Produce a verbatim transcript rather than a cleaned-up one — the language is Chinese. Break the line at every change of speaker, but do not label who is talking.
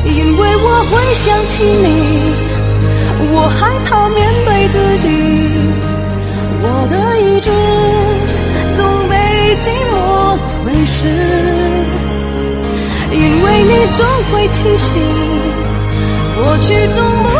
因为我会想起你，我害怕面对自己，我的意志总被寂寞吞噬，因为你总会提醒，过去总不